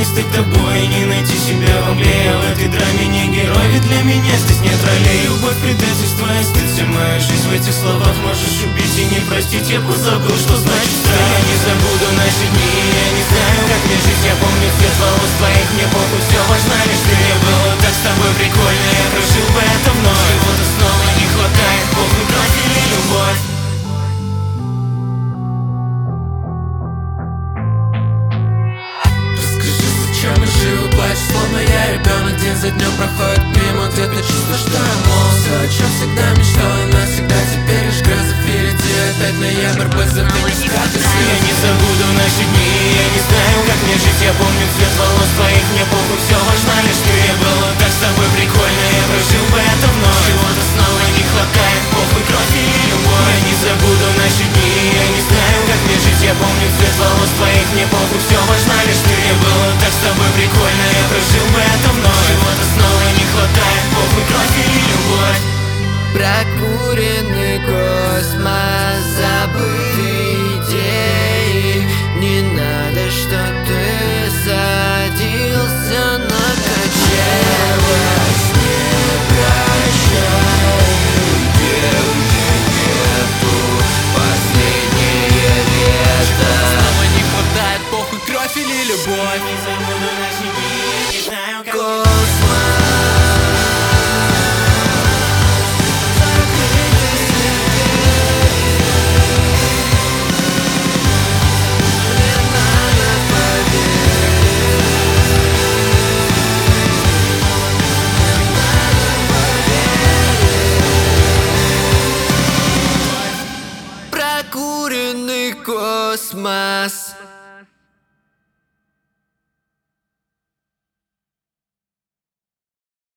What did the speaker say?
не стать тобой, не найти себя в мгле. Я в этой драме не герой, ведь для меня здесь нет ролей. Любовь, предательство и стыд, вся моя жизнь в этих словах. Можешь убить и не простить, я позабыл, что значит страх. Я не забуду наши дни, я не знаю, как мне жить. Я помню цвет волос твоих, мне похуй, все важно лишь ты. Мне было так с тобой прикольно, я прожил бы это вновь. Чего-то снова не хватает, похуй, кровь или любовь. Чем я живу, плачу, словно я ребенок. День за днем проходит мимо, где-то чувство, что я молод. Все, о чем всегда мечтал, и навсегда теперь лишь гроза впереди. Опять ноябрь, позови не скатись. Я не забуду наши дни, я не знаю, как мне жить. Я помню цвет волос твоих, мне похуй, все важно лишь ты. Мне было так с тобой прикольно, я прожил бы это вновь. Чего-то снова не хватает, похуй, кровь или любовь. Я не забуду наши дни, я не знаю, как мне жить. Я помню цвет волос твоих, мне похуй, все важно лишь ты. Мне было так с тобой прикольно, я прожил бы это вновь. Чего-то снова не хватает, похуй, кровь или любовь. Прокуренный космос, забытые идеи. Не надо, что ты садился на качели. Не прощай, где уже нету последнее лето. Снова не хватает, похуй, кровь или любовь. Не забуду наши дни, я не знаю, как Прокуренный космос.